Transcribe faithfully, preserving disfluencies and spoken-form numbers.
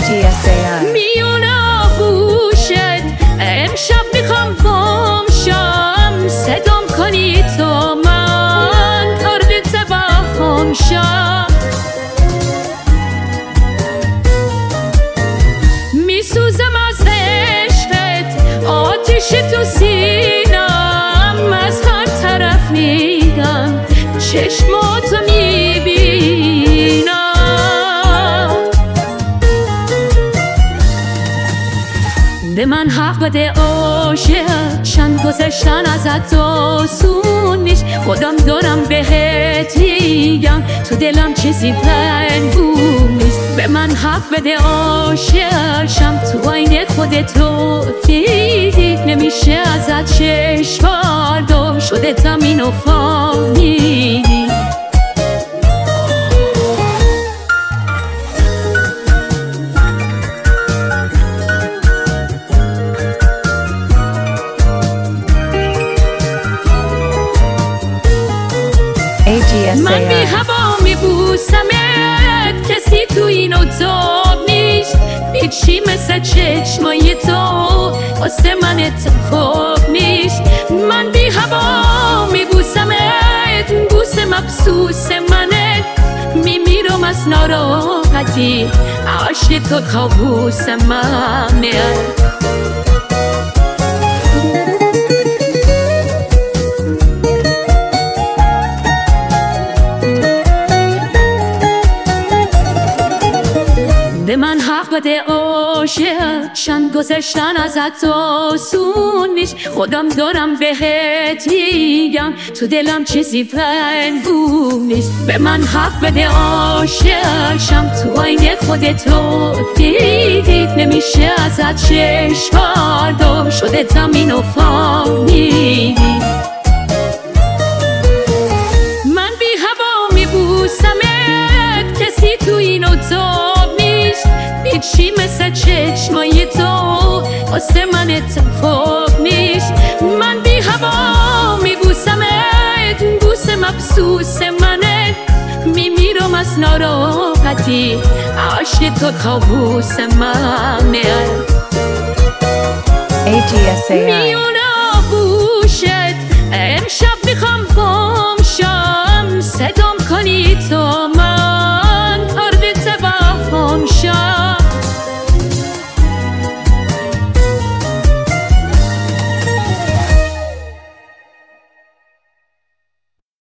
جی اس ای آی میون آغوشت امشب میخوام گم شم، صدام کنی تو من ترد توهم شم. میسوزم از عشقت، آتیش تو سینم، از هر طرف میگم چشماتو میبینم. به من حق بده عاشق، چند گذشتن ازت آسون نیست، خودم دارم بهت میگم تو دلم چیزی پنهون نیست. به من حق بده عاشق شم، تو عین خودتو دیدی نمیشه ازت چشم بردار، شده زمین و فهمیدی. من بی هوا میبوسمت، کسی تو این اتاق نیست، هیچی مثل چشمای تو واسه من اتفاق نیست. من بی هوا میبوسمت، بوس مخصوص منه، میمیرم از ناراحتی، عشق تو کابوس منه. به من حق بده عاشق، چند گذشتن ازت آسون نیست، خودم دارم بهت میگم تو دلم چیزی پنهون نیست. به من حق بده عاشق شم، تو عین خودتو دیدی نمیشه ازت چشم بردار، شده زمین و فهمیدی. من بی هوا میبوسمت، کسی تو این اتاق هیچی مثل چشمای تو واسه من اتفاق نیست. من بی هوا میبوسمت، بوس مخصوص منه، میمیرم از ناراحتی، عشق تو کابوس منه. جی اس ای آی میون آغوشت امشب میخوام گم شم، صدام کنی تو